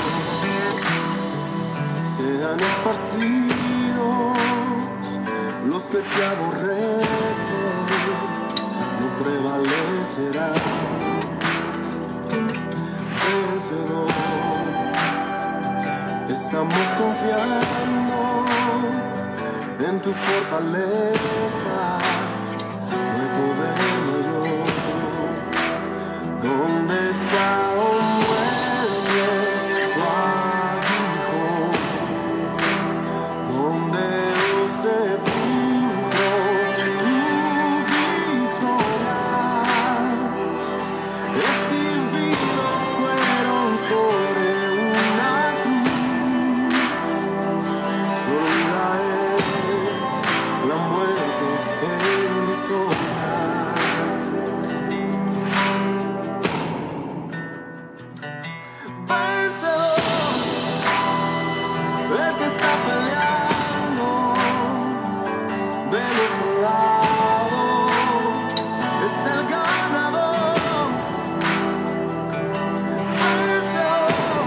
sean esparcidos los que te aborrecen, no prevalecerán. Vencedor, estamos confiando en tu fortaleza, no hay poder mayor. ¿Dónde está, oh muerte, tu aguijón? ¿Dónde, oh sepulcro, tu victoria? Exhibidos fueron sobre una cruz, sólida es la muerte en victoria. Vencedor, el que está peleando de nuestro lado es el ganador. Vencedor,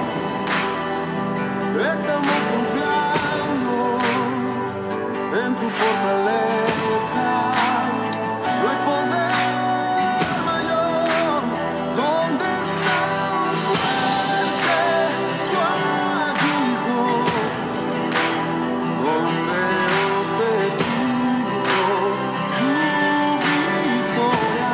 estamos confiando en tu fortaleza, no hay poder mayor. ¿Dónde está, muerte, tu aguijón? ¿Dónde, oh sepulcro, tu victoria?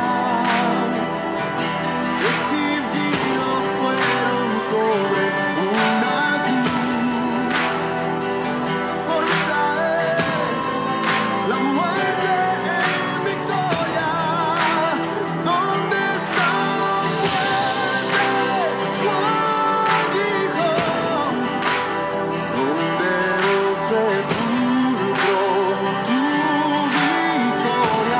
Exhibidos fueron sobre una cruz, sólida es la muerte en victoria. ¿Dónde está, muerte, tu aguijón? ¿Dónde, oh sepulcro, tu victoria?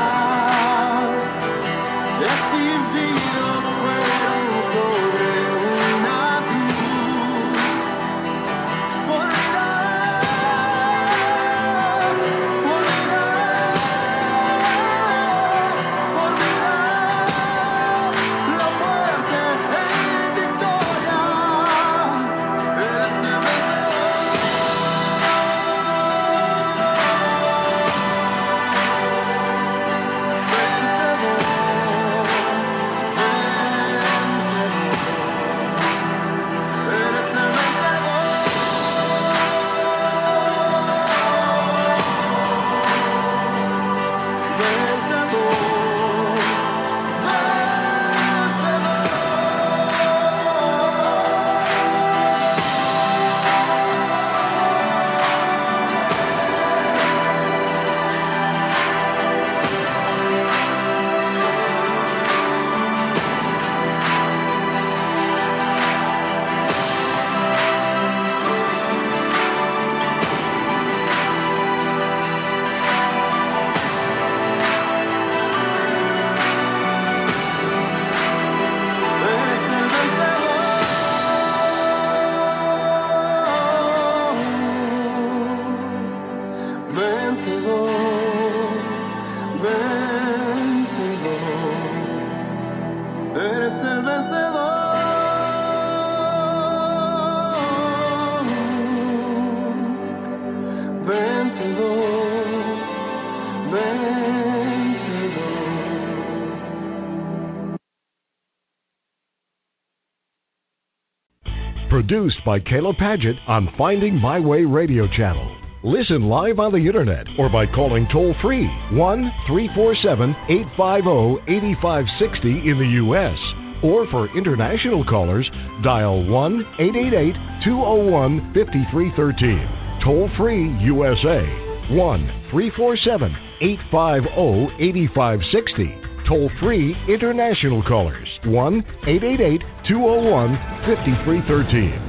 Exhibidos fueron sobre una cruz, sólida es, sólida es, sólida es la muerte en victoria. Eres el vencedor. Vencedor, vencedor, eres el vencedor. Vencedor, eres el vencedor. Vencedor, vencedor, eres el vencedor. Vencedor, vencedor. Produced by Caleb Paget on Finding My Way Radio Channel. Listen live on the internet or by calling toll-free one three four seven, eight five zero, eight five six zero in the U S Or for international callers, dial one eight eight eight, two zero one, five three one three. Toll-free U S A, one three four seven, eight five zero, eight five six zero. toll-free international callers, one eight eight eight, two oh one, five three one three.